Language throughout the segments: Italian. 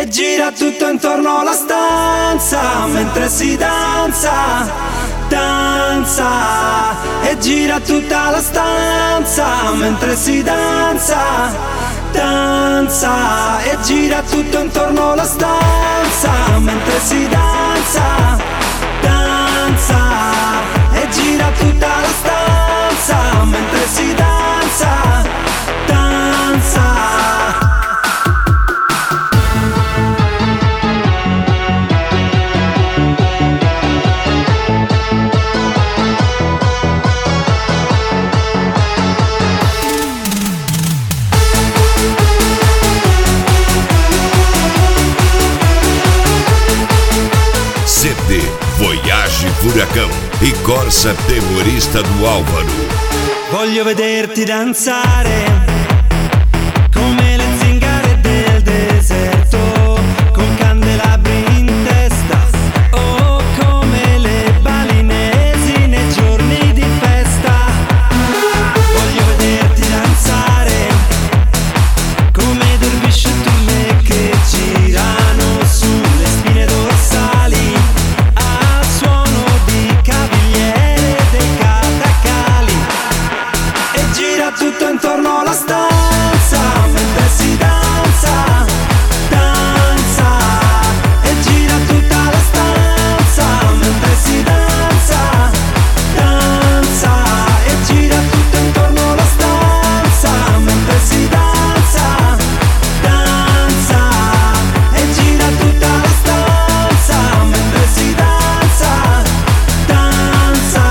gira tutto intorno alla stanza mentre si danza, danza. E gira tutta la stanza mentre si danza, danza. E gira tutto intorno alla stanza mentre si danza, danza. E gira tutta la stanza mentre si danza, danza. CD Voyage Furacão e Corsa Terrorista do Álvaro. Voglio vederti danzare come le zingare del deserto, con candelabri in testa, o come le balinesi nei giorni di festa. Voglio vederti danzare come dervisci e turme che girano sulle spine dorsali al suono di cavigliere dei catacali. E gira tutto intorno alla stanza mentre si danza, danza. E gira tutta la stanza mentre si danza, danza. E gira tutto intorno alla stanza mentre si danza, danza. E gira tutta la stanza mentre si danza, danza.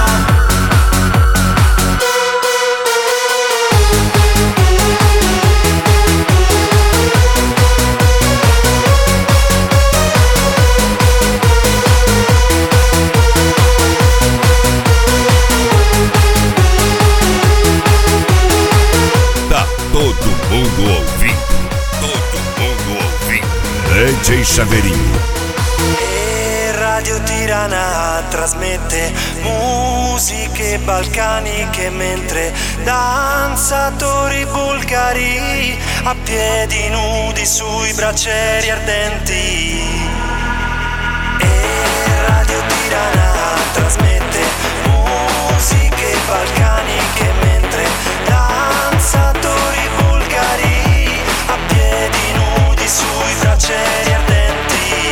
Tá todo mundo ouvindo. Todo mundo ouvindo. DJ Chaveirinho. E Radio Tirana trasmette musiche balcaniche mentre danzatori bulgari a piedi nudi sui braccieri ardenti. E Radio Tirana trasmette musiche balcaniche mentre danzatori bulgari a piedi nudi sui braccieri ardenti.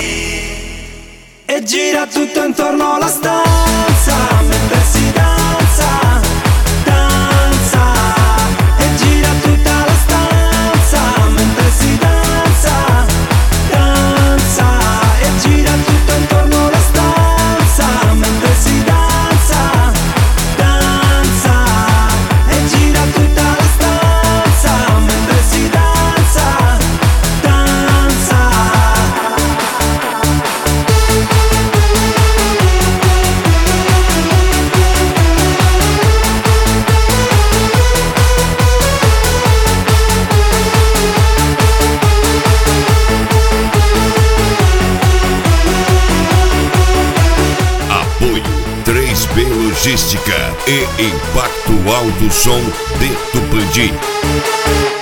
E gira tutto intorno alla stanza mentre si danza, danza. E gira tutta la stanza mentre si danza, danza. E gira tutto intorno alla stanza mentre si danza, danza. E gira tutta la stanza mentre si danza, danza. Apoio 3B Logística e Impacto Alto Som de Tupandi.